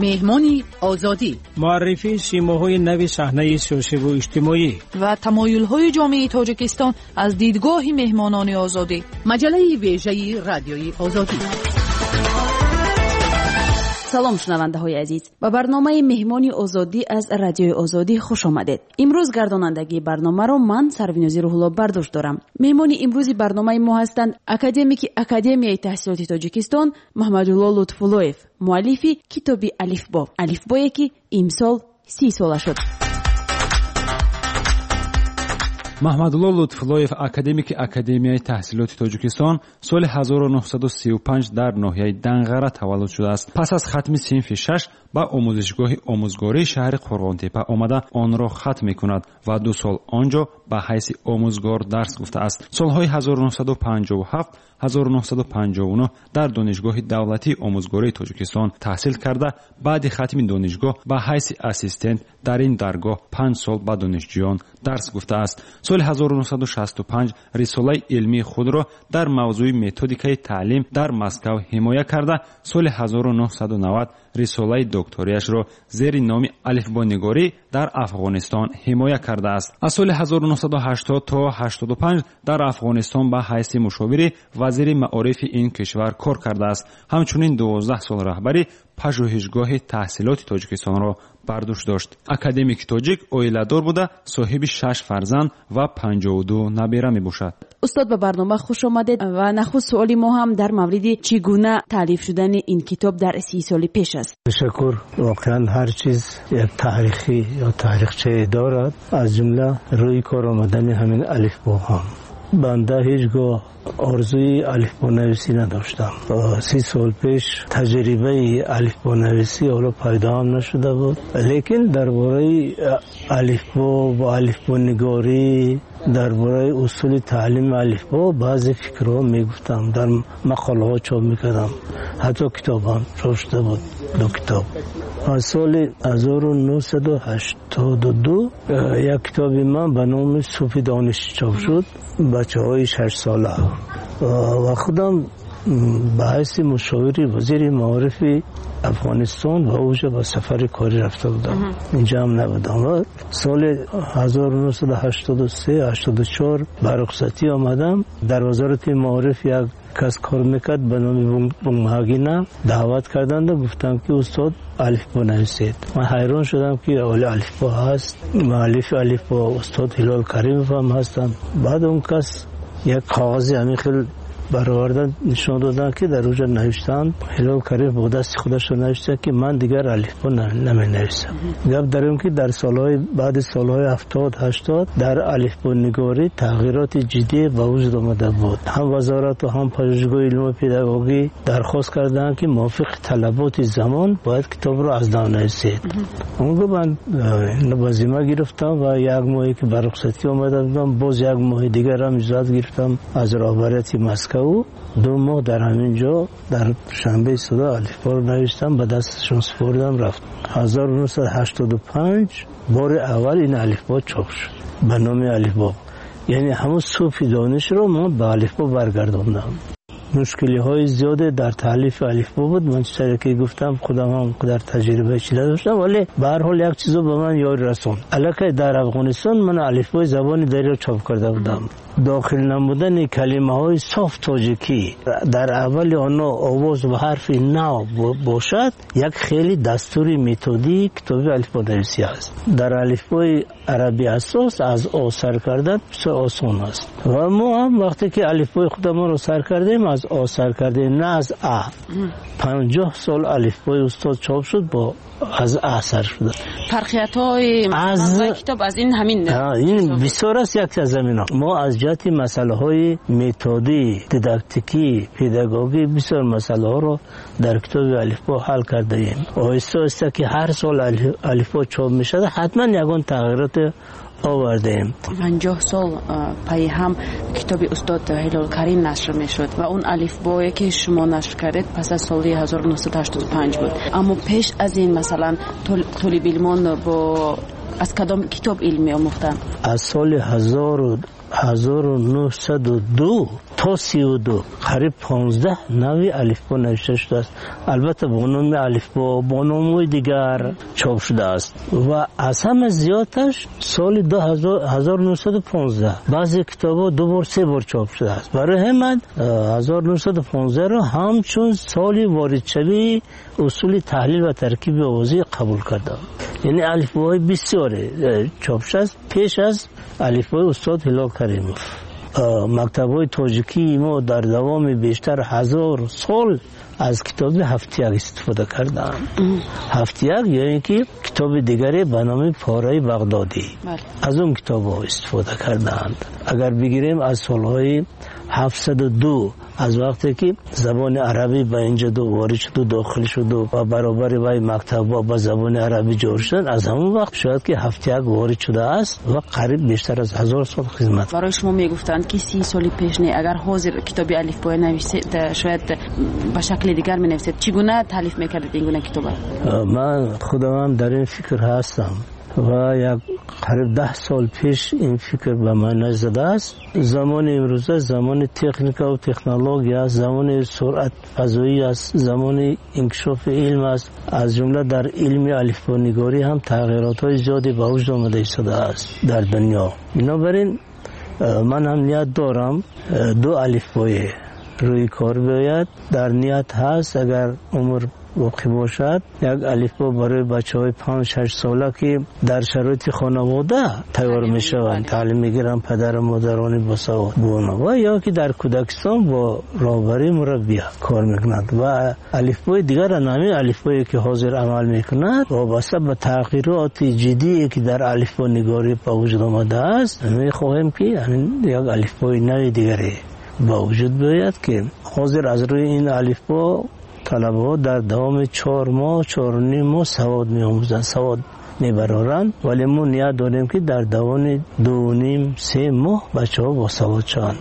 مهمانی آزادی، معرفی سیماهای نو صحنه سیاسی و اجتماعی و تمایل‌های جامعه تاجیکستان از دیدگاه مهمانان آزادی. مجله ویژه رادیوی آزادی. سلام شنونده های عزیز، به برنامه مهمانی آزادی از رادیوی آزادی خوش آمدید. امروز گردانندگی برنامه را من سروینوزی روح‌الله برداشت دارم. مهمانی امروزی برنامه ما هستند اکادمیک اکادمیای تحصیلات تاجیکستان محمدالله لطف‌اللهیف، مؤلفی کتاب الفبایی که امسال 30 ساله شد. محمدالله لطف‌اللهیف اکادمیک اکادمیای تحصیلات تاجیکستان سال 1935 در ناحیه دنغره تولد شده است. پس از ختم صنف 6 به آموزشگاه آموزگاری شهر قرغانتپه آمده آن را ختم می‌کند و 2 سال آنجا به حیث آموزگار درس گفته است. سالهای 1957 1959 در دانشگاه دولتی آموزگاری تاجیکستان تحصیل کرده بعد ختم دانشگاه به حیث اسیستنت در این درگاه 5 سال به دانشجویان درس گفته است. سال 1965 رساله علمی خود را در موضوع متدیکای تعلیم در مسکو حمایت کرده سال 1990 رساله دکتریش را زیر نام الفبانگاری در افغانستان حمایت کرده است. از سال 1980 تا 85 در افغانستان به حیث مشاور وزیر معارف این کشور کار کرده است. همچنین 12 سال رهبری پژوهشگاه تحصیلات تاجیکستان را بر دوش داشت. اکادمیک تاجیک عائله‌دار بوده، صاحب 6 فرزند و 52 نبیره میباشد. استاد به برنامه خوش آمدید و نخست سوالی ما هم در مورد چگونه تالیف شدن این کتاب در 30 سال پیش است. تشکر. واقعا هر چیز یک تاریخی یا تاریخچه دارد، از جمله روی کار آمدن همین الفبا هم. بنده هیچگاه آرزوی الفبا نویسی نداشتم. 30 سال پیش تجربه الفبا نویسی حالا پیدا هم نشده بود، لیکن درباره الفبا و الفبا نگاری، درباره اصول تعلیم الفبا بعضی فکرها میگفتم، در مقاله ها چاپ میکردم، حتی کتاب هم چاپ شده بود، 2 کتاب. از سال 1982 یک کتاب من به نام صوفی دانش چاپ شد، بچه های 6 ساله و خودم به حیث مشاوری وزیر معارف افغانستان و اوجا به سفر کاری رفته بودم، اینجا هم نبودم. و سال 1983-84 به رخصتی آمدم. در وزارت معارف یک کس کار میکرد به نام بونگهاگینا دعوت کردند و گفتم که استاد الفبا نویسید. من حیران شدم که اول الفبا هست، مؤلف الفبا استاد هلال کریموف هم هستم. بعد اون کس یک کاغذی همین خیلی برآوردن نشان دادن که در اونجا نوشتن هلال کریموف با دست خودش رو نوشته که من دیگر الفبا نمی نویسم. گپ داریم که در سالهای بعد سالهای 70-80 در الفبا نگاری تغییرات جدی به وجود آمده بود. هم وزارت و هم پژوهشگاه علم و پداگوژی درخواست کردند که موافق طلبات زمان باید کتاب رو از نو نویسید. اون من لازمه گرفتم و یک ماهی که بر رخصتی آمده بودم، باز یک ماه دیگر هم اجازه گرفتم از رهبریت مسکو. 2 ماه در همینجا در شنبه صدا الفبا رو نوشتم، به دستشون سپردم رفت. 1985 بار اول این الفبا چاپ شد به نام الفبا، یعنی همون صوفی دانش رو ما به الفبا برگرداندم. مشکلی های زیاده در تالیف الفبا بود، من چیزی که گفتم خودم هم در تجربه چیزی داشتم، ولی به هر حال یک چیزو به من یاد رسوند. البته در افغانستان من الفبای زبان دری رو چاپ کرده بودم. داخل نمودن کلمه های صاف تاجیکی در اول آنها آواز و حرف نو باشد یک خیلی دستوری متدی کتاب الفبا نویسی است. در الفبای عربی اساس از آ سر کردن بسیار آسان است و ما هم وقتی که الفبای خودمون رو سر کردیم از آ سر کردیم، نه از ا. 50 سال الفبای استاد چاپ شد با از ا سر شده. فرقیت‌های کتاب از این همین این بسیار است. یک از زمینا ما از جهت مسئله های متدی، دیداکتیکی، پداگوژی بسیار مسئله ها رو در کتاب الفبا حل کرده ایم. آهسته آهسته که هر سال الفبا چاپ میشه حتما یگان تغییرات آوردیم. 50 سال پای هم کتاب استاد هلال کریم نشر میشد و اون الفبایی که شما نشر کردید پس از سال 1985 بود. اما پیش از این مثلا طالب علمان با از کدام کتاب علمی آموختن؟ از سال 1902 تا 32 قریب 15 نوع الفبا نوشته شده است. البته با نام الفبا با نام‌های دیگر چاپ شده است و از همه زیادش سال 1915 بعضی کتاب‌ها 2 بار 3 بار چاپ شده است. برای همین 1915 را همچون سال واردشوی اصول تحلیل و ترکیب آوازی قبول کردم. یعنی الفبای بسیاری چاپ شده است پیش از الفبای استاد هلال کریموف. مکتب‌های تاجیکی ما در دوام بیشتر 1000 سال از کتاب هفتیک استفاده کردند. هفتیک یعنی که کتاب دیگری به نام پاره بغدادی از اون کتاب‌ها استفاده کردند. اگر بگیریم از سالهای 702 از وقتی که زبان عربی به اینجا وارد شد و داخل شد و برابر وای مکتب‌ها با زبان عربی جور شد، از همون وقت شاید که هفتیک وارد شده است و قریب بیشتر از 1000 سال خدمت. برای شما میگفتند که 30 سال پیش نه اگر حاضر کتاب الفبای نوشته شاید به شکل دیگر می نوشته. چگونه تالیف میکردید این گونه کتاب؟ من خودم در این فکر هستم و یک قریب 10 سال پیش این فکر به من زده است. زمان امروزه زمان تکنیک و تکنولوژی است، زمان سرعت فضایی است، زمان انکشاف علم است. از جمله در علم الفبانگاری هم تغییرات زیادی به وجود آمده ایستاده است در دنیا. بنابراین من هم نیت دارم 2 الفبای روی کار بیاید. در نیت هست اگر عمر باقی باشد یک الفبا برای بچه‌های 5-6 ساله که در شرایط خانواده تیار میشوند، تعلیم میگیرن، پدر و مادران باسواد و یا که در کودکستان با راهبری مربی کار میکنند. و الفبای دیگر نامی الفبایی که حاضر عمل میکند وابسته به تغییرات جدی که در الفبا نگاری به وجود آمده است، میخواهیم که یک الفبای نوع دیگری با وجود بیاید که حاضر از روی این الفبا طلبه در دوام 4 ماه 4.5 ماه سواد می‌آموزند، سواد می‌برند، ولی ما نیت داریم که در دوام 2.5-3 ماه بچه‌ها با سواد شوند.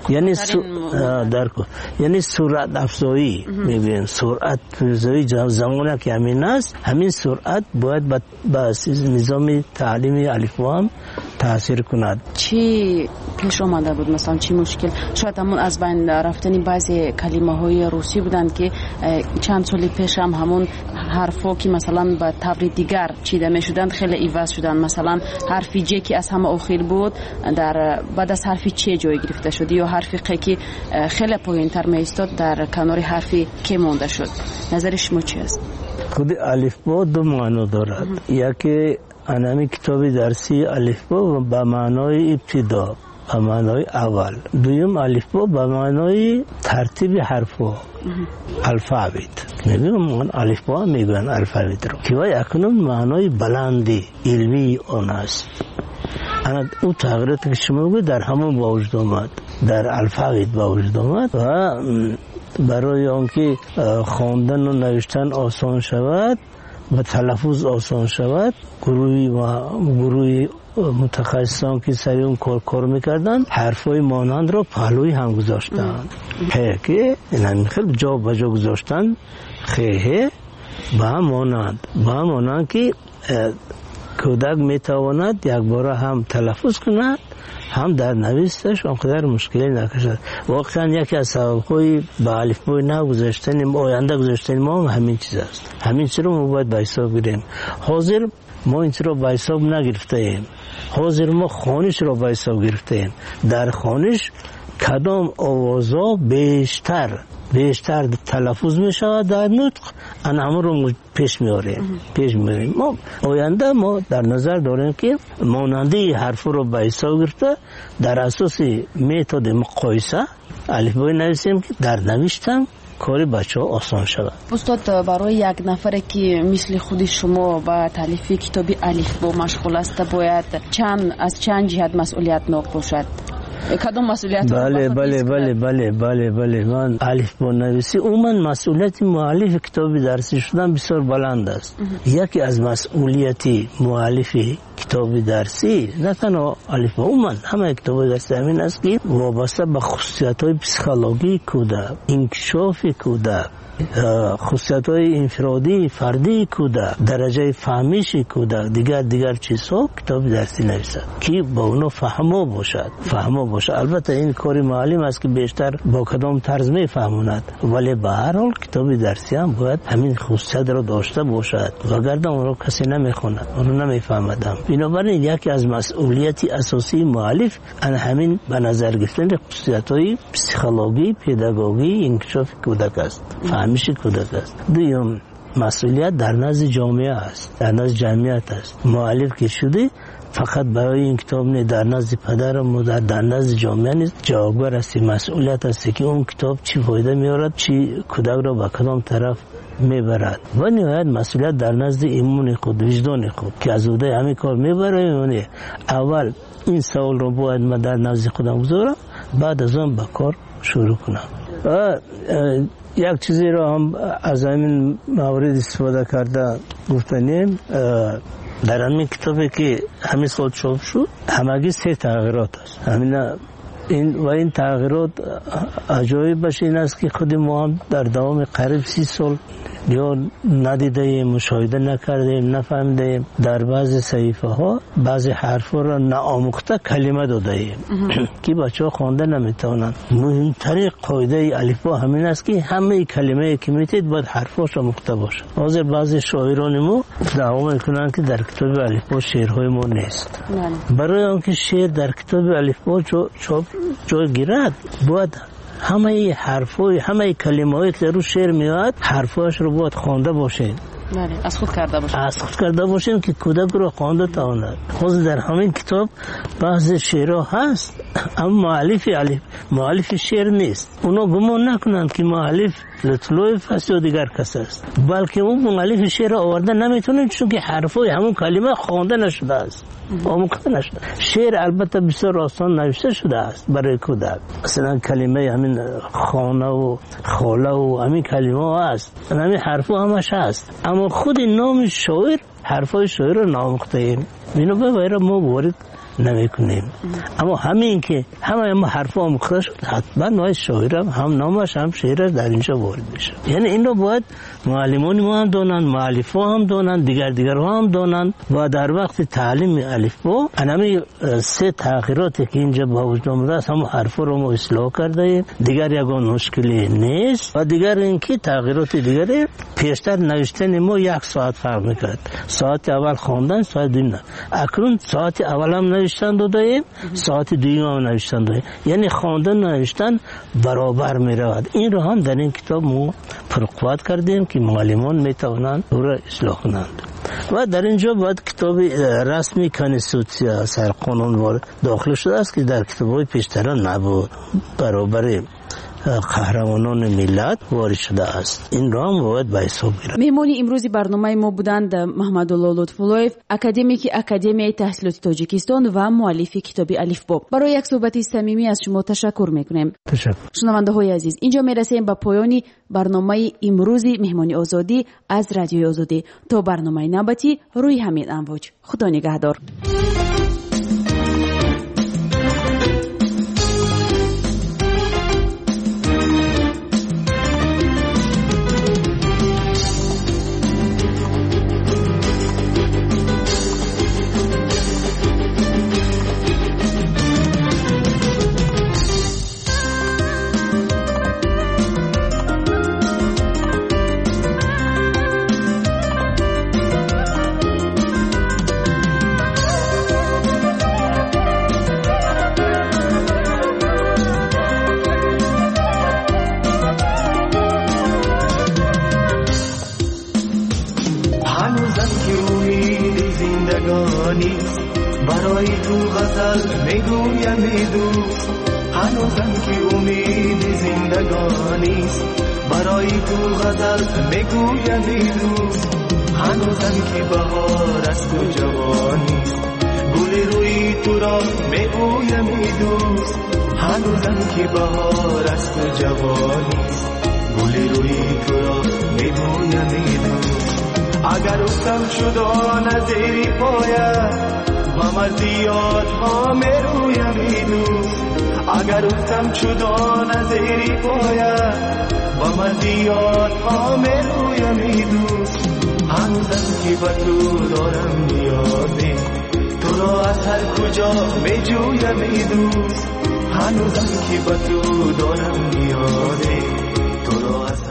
یعنی سرعت افزایی می‌بینیم، سرعت افزایی زمانی که همین است، همین سرعت باید به نظام تعلیمی الفبا هم تاثیر کند. چی پیش آمده بود؟ مثلا چی مشکل؟ شاید همون از بین رفتن بعضی کلمه‌های روسی بودند که چند سال پیش هم همون حرفا که مثلا به طور دیگر چیده می‌شدند خیلی عوض شدند. مثلا حرف ج که از همه آخر بود در بعد از حرف چ جای گرفته شد، یا حرف ق که خیلی پایین‌تر می‌ایستاد در کنار حرف ک مونده شد. نظر شما چی است؟ خود الفبا 2 معنا دارد. یکی انمی کتابی درسی الفبا به معنای ابتدا، به معنای اول. دوم الفبا به معنای ترتیب حرفا، الفابت. میگم الفبا میگن الفابت رو که وای اکنون معنای بلندی علمی آن است. انا اون تغییراتی که شما گفت در همون با وجود آمد، در الفابت با وجود آمد و برای آنکه خواندن و نوشتن آسان شود و تلفظ آسان شود، گروهی متخصصان که سری اون کار میکردن حرفای مانند را پهلوی هم گذاشتن. که این خیلی جا به جا گذاشتن، خیه به هم مانند که کودک میتواند یک بار هم تلفظ کند هم در نویسش آنقدر مشکلی نکشد. واقعا یکی از سبب‌های به الفبای نو گذاشتن آینده گذاشتن ما همین چیز است. همین چیز رو ما باید به حساب بگیریم. حاضر ما این چیز رو به حساب نگرفته ایم. حاضر ما خوانش رو به حساب گرفته ایم. در خوانش کدام آوازا بیشتر تلفظ می شود در نطق، ان همه رو پیش میاریم. ما آینده ما در نظر داریم که ماننده حرف رو به حساب گرفته در اساس متد مقایسه الفبای نویسیم که در نوشتن کار بچه‌ها آسان شود. استاد، برای یک نفر که مثل خود شما با تالیف کتابی الفبا مشغول است باید از چند جهت مسئولیت ناک باشد؟ کدام مسئولیت؟ بله من الفبا نویسی عموما مسئولیت مؤلف کتاب درسی شدن بسیار بلند است. یکی از مسئولیت مؤلف کتاب درسی نه تنها الفبا، عموما همه کتاب درسی همین است که وابسته به خصوصیت‌های پسیکولوژی کودک، انکشاف کودک، خصوصیت‌های انفرادی فردی کودک، درجه فهمیش کودک، دیگر چیزها کتاب درسی نویسد که با اونو فهمو باشد. البته این کاری معلم است که بیشتر با کدام طرز میفهموند، ولی به هر حال کتاب درسی هم باید همین خصوصیت رو داشته باشد، وگرنه اون رو کسی نمیخونه، اون رو نمیفهمد. بنابراین یکی از مسئولیت اساسی مؤلف همین به نظر گرفتن خصوصیت‌های پسیکولوژی، پداگوژی، انکشاف کودک است، فهمیش کودک است. دوم مسئولیت در نزد جامعه است، در نزد جمعیت است. مؤلف که شده فقط برای این کتاب نه، در نزد پدر و مادر، در نزد جامعه نیست، جوابگار است، مسئولیت است که اون کتاب چی فایده میارد، چی کودک را به کدام طرف میبرد. و نهایت مسئولیت در نزد ایمان خود، وجدان خود که از اوده همین کار میبره. اول این سوال رو باید من در نزد خودم بذارم، بعد از آن به کار شروع کنم. یک چیزی رو هم از همین موارد استفاده کرده گفتنیم. در همین کتابی که همین سال چاپ شد همگی 3 تغییرات است. این تغییرات عجایبش این است که خود ما هم در دوام قریب 30 سال یا ندیدیم، مشاهده نکردیم، نفهمیدیم. در بعضی صحیفه ها بعضی حرفا را ناآموخته کلمه دادیم که بچه ها خوانده نمیتونن. مهمترین قاعده الفبا همین است که همه کلمه که میتید باید حرفاش آموخته باشه. حاضر بعضی شاعران ما دعوا میکنن که در کتاب الفبا شعرهای ما نیست. برای آنکه شعر در کتاب الفبا جای گیرد باید همه حرفای همه کلمه‌ای که رو شعر میاد حرفاش رو باید خوانده باشین. از خود کرده باشین که کودک رو خوانده تواند. خود در همین کتاب بعضی شعرها هست اما مؤلف شعر نیست. اونا گمان نکنند که مؤلف لطف‌لویف است یا دیگر کس است، بلکه اون مؤلف شعر آورده نمیتونه چون که حرفای همون کلمه خوانده نشده است، آموخته نشده. شعر البته بسیار آسان نوشته شده است برای کودک، مثلا کلمه همین خانه و خاله و همین کلمه هست، همین حرفا همش هست، اما خود نام شاعر حرفای شاعر رو ناموخته ایم، بنابراین ما وارد نمیکنیم. اما همین که همه حرفا آموخته شد حتما نوع شاعر هم نامش هم شعرش در اینجا وارد میشه. یعنی این رو باید معلمان ما هم دانند، مؤلفا هم دانند، دیگرها هم دانند و در وقت تعلیم الفبا همین 3 تغییراتی که اینجا با وجود آمده است هم حرفا رو ما اصلاح کرده ایم، دیگر یگان مشکلی نیست. و دیگر اینکه تغییرات دیگری پیشتر نوشتن ما 1 ساعت فرق میکرد، ساعت اول خواندن، ساعت دوم نه. اکنون ساعت اول هم نوشتن دادیم، ساعت دوم هم نوشتن دادیم، یعنی خواندن و نوشتن برابر میرود. این رو هم در این کتاب ما پرقوت کردیم که معلمان میتوانند او را اصلاح کنند. و در اینجا باید کتاب رسمی کانستیتوسیا سرقانون داخل شده است که در کتاب‌های پیشتران نبود، برابر قهرمانان ملت وارد شده است. این را هم باید به حساب گیرد. مهمانی امروزی برنامه ما بودند محمدالله لطف‌اللهیف، اکادمیک اکادمیای تحصیلات تاجیکستان و مؤلف کتاب الفبا. برای یک صحبت صمیمی از شما تشکر میکنیم. تشکر. شنونده‌های عزیز، اینجا میرسیم به پایان برنامه امروزی مهمانی آزادی از رادیوی آزادی. تا برنامه نوبتی روی همین امواج. خدا نگهدار. برای تو غزل میگویم دوست، هنوزم که امید زندگانیست. برای تو غزل میگویم دوست، هنوزم که بهار است و جوانیست. گل روی تو را میگویم دوست، هنوزم که بهار است و جوانیست. گل روی تو را میگویم دوست. اگر افتم شدان از زیر پایت و مزیات ها میرویم دوست، اگر افتم چودان زیری پاید با مزیاد همه رویم ای دوست هنوزم که با تو دارم نیازی تو را از هر کجا می جویم ای دوست هنوزم که با تو دارم نیازی تو را از